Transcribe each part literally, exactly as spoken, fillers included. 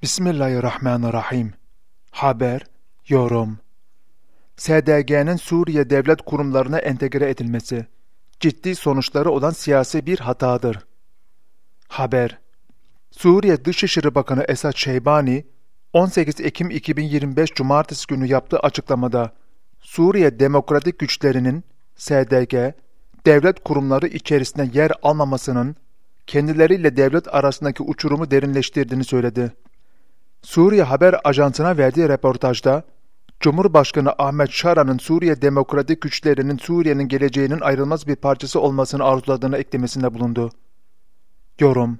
Bismillahirrahmanirrahim. Haber, yorum. S D G'nin Suriye devlet kurumlarına entegre edilmesi, ciddi sonuçları olan siyasi bir hatadır. Haber. Suriye Dışişleri Bakanı Esad Şeybani, on sekiz Ekim iki bin yirmi beş Cumartesi günü yaptığı açıklamada, Suriye Demokratik Güçlerinin, S D G, devlet kurumları içerisinde yer almamasının, kendileriyle devlet arasındaki uçurumu derinleştirdiğini söyledi. Suriye Haber Ajansı'na verdiği röportajda, Cumhurbaşkanı Ahmet Şara'nın Suriye Demokratik Güçlerinin Suriye'nin geleceğinin ayrılmaz bir parçası olmasını arzuladığını eklemesinde bulundu. Yorum.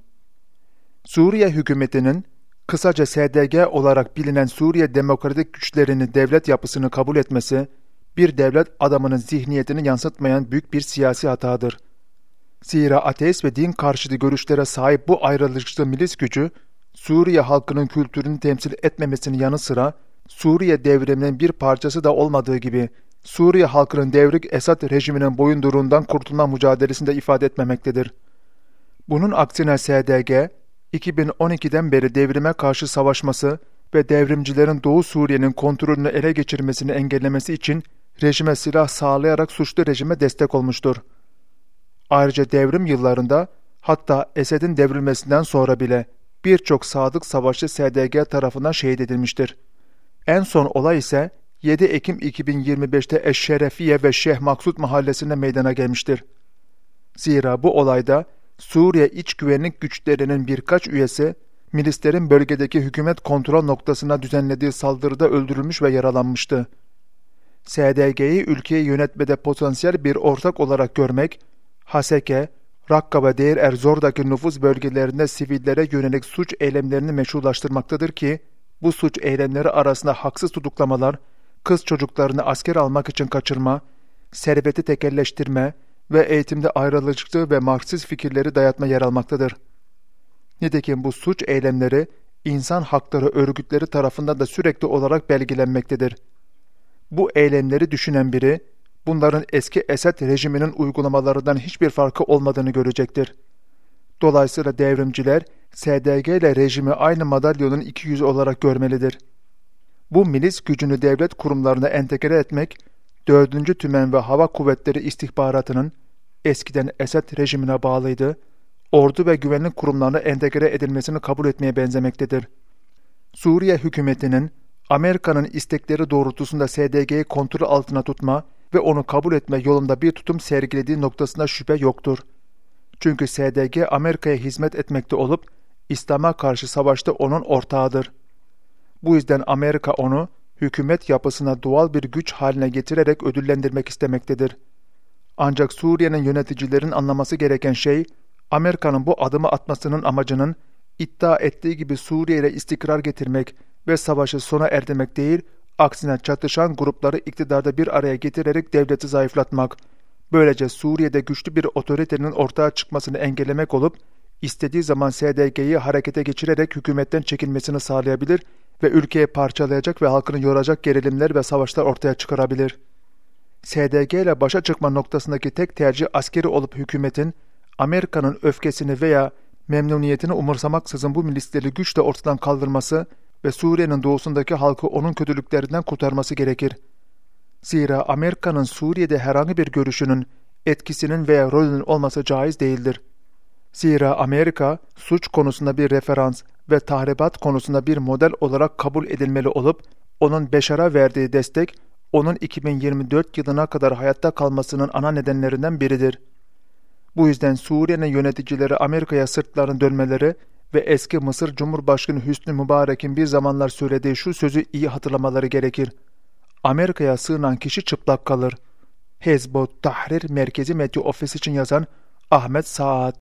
Suriye hükümetinin, kısaca S D G olarak bilinen Suriye Demokratik Güçlerini devlet yapısını kabul etmesi, bir devlet adamının zihniyetini yansıtmayan büyük bir siyasi hatadır. Zira ateist ve din karşıtı görüşlere sahip bu ayrılıkçı milis gücü, Suriye halkının kültürünü temsil etmemesinin yanı sıra, Suriye devriminin bir parçası da olmadığı gibi, Suriye halkının devrik Esad rejiminin boyunduruğundan kurtulma mücadelesinde ifade etmemektedir. Bunun aksine S D G, iki bin on ikiden beri devrime karşı savaşması ve devrimcilerin Doğu Suriye'nin kontrolünü ele geçirmesini engellemesi için rejime silah sağlayarak suçlu rejime destek olmuştur. Ayrıca devrim yıllarında, hatta Esed'in devrilmesinden sonra bile birçok sadık savaşçı S D G tarafından şehit edilmiştir. En son olay ise yedi Ekim iki bin yirmi beşte Eşşerefiye ve Şeyh Maksud mahallesinde meydana gelmiştir. Zira bu olayda Suriye İç Güvenlik Güçlerinin birkaç üyesi, milislerin bölgedeki hükümet kontrol noktasına düzenlediği saldırıda öldürülmüş ve yaralanmıştı. S D G'yi ülkeyi yönetmede potansiyel bir ortak olarak görmek, Haseke, Rakka ve Deir er-Zor'daki nüfuz bölgelerinde sivillere yönelik suç eylemlerini meşrulaştırmaktadır ki, bu suç eylemleri arasında haksız tutuklamalar, kız çocuklarını asker almak için kaçırma, serveti tekelleştirme ve eğitimde ayrılıcılığı ve Marksist fikirleri dayatma yer almaktadır. Nitekim bu suç eylemleri, insan hakları örgütleri tarafından da sürekli olarak belgelenmektedir. Bu eylemleri düşünen biri, bunların eski Esed rejiminin uygulamalarından hiçbir farkı olmadığını görecektir. Dolayısıyla devrimciler, S D G ile rejimi aynı madalyonun iki yüzü olarak görmelidir. Bu milis gücünü devlet kurumlarına entegre etmek, dördüncü Tümen ve Hava Kuvvetleri istihbaratının eskiden Esed rejimine bağlıydı, ordu ve güvenlik kurumlarına entegre edilmesini kabul etmeye benzemektedir. Suriye hükümetinin, Amerika'nın istekleri doğrultusunda S D G'yi kontrol altına tutma ve onu kabul etme yolunda bir tutum sergilediği noktasında şüphe yoktur. Çünkü S D G Amerika'ya hizmet etmekte olup, İslam'a karşı savaşta onun ortağıdır. Bu yüzden Amerika onu, hükümet yapısına doğal bir güç haline getirerek ödüllendirmek istemektedir. Ancak Suriye'nin yöneticilerin anlaması gereken şey, Amerika'nın bu adımı atmasının amacının, iddia ettiği gibi Suriye ile istikrar getirmek ve savaşı sona erdirmek değil, aksine çatışan grupları iktidarda bir araya getirerek devleti zayıflatmak, böylece Suriye'de güçlü bir otoritenin ortaya çıkmasını engellemek olup, istediği zaman S D G'yi harekete geçirerek hükümetten çekilmesini sağlayabilir ve ülkeyi parçalayacak ve halkını yoracak gerilimler ve savaşlar ortaya çıkarabilir. S D G ile başa çıkma noktasındaki tek tercih askeri olup hükümetin, Amerika'nın öfkesini veya memnuniyetini umursamaksızın bu milisleri güçle ortadan kaldırması ve Suriye'nin doğusundaki halkı onun kötülüklerinden kurtarması gerekir. Zira Amerika'nın Suriye'de herhangi bir görüşünün, etkisinin veya rolünün olması caiz değildir. Zira Amerika, suç konusunda bir referans ve tahribat konusunda bir model olarak kabul edilmeli olup, onun Beşar'a verdiği destek, onun iki bin yirmi dört yılına kadar hayatta kalmasının ana nedenlerinden biridir. Bu yüzden Suriye'nin yöneticileri Amerika'ya sırtlarını dönmeleri ve eski Mısır Cumhurbaşkanı Hüsnü Mübarek'in bir zamanlar söylediği şu sözü iyi hatırlamaları gerekir. Amerika'ya sığınan kişi çıplak kalır. Hezb-ı Tahrir Merkezi Medya Ofisi için yazan Ahmet Saad.